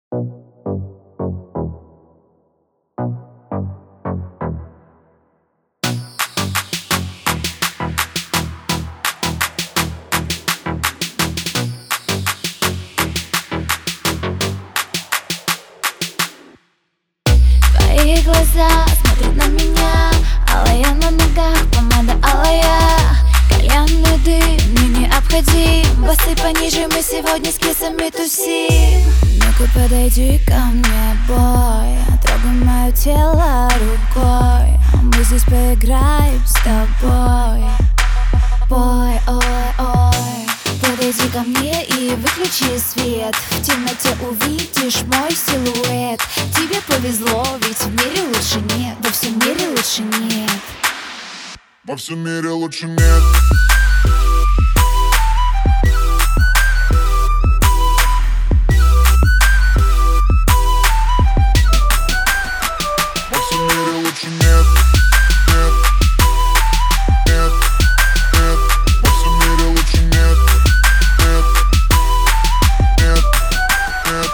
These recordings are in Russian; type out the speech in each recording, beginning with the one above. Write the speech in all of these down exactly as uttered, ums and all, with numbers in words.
Твои глаза смотрят на меня, алая на ногах, помада алая. Кальянный дым мне необходим, басы пониже, мы сегодня с кисами тусим. Ну-ка подойди ко мне, бой, трогай мое тело рукой. Мы здесь поиграем с тобой, бой, ой, ой. Подойди ко мне и выключи свет, в темноте увидишь мой силуэт. Тебе повезло, ведь в мире лучше нет, во всем мире лучше нет. Во всем мире лучше нет. Во всем мире лучше нет. Нет, нет, нет. Во всем мире лучше нет. Нет, нет, нет.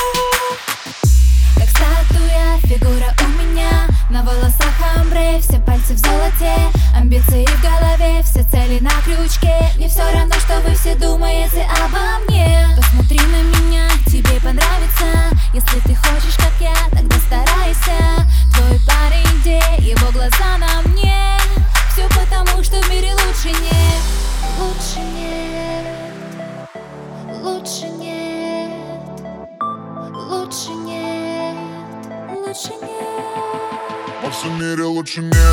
Как статуя, фигура у меня, на волосах амбре, все пальцы в золоте. Амбиции в голове, все цели на крючке. Мне все равно, что вы все думаете обо мне. Посмотри на меня, тебе понравится. Если ты хочешь, как я, тогда старайся. Твой парень где? Его глаза на мне. Все потому, что в мире лучше нет. Лучше нет. Лучше нет. Лучше нет. Лучше нет. Во всем мире лучше нет.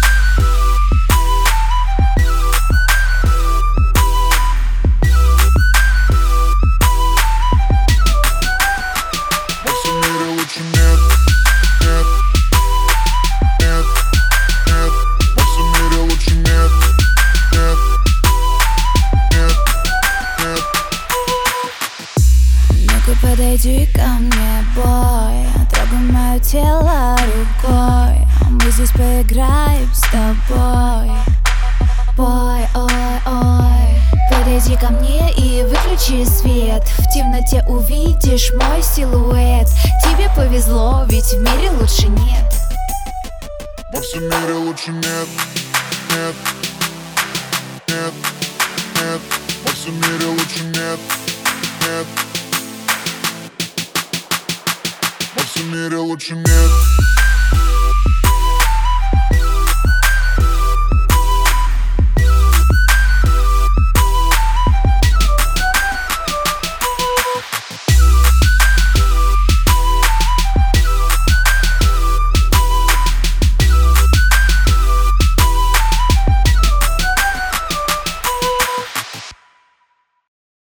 Во всем мире лучше нет. Нет, нет, нет. Во всем мире лучше нет. Нет, нет, нет. Ну-ка подойди ко мне, бой, трогай мое тело рукой. Мы здесь поиграем с тобой, бой, ой, ой. Подойди ко мне и выключи свет, в темноте увидишь мой силуэт. Тебе повезло, ведь в мире лучше нет. Во всем мире лучше нет. Нет, нет, нет. Во всем мире лучше нет. Нет. Во всем мире лучше нет.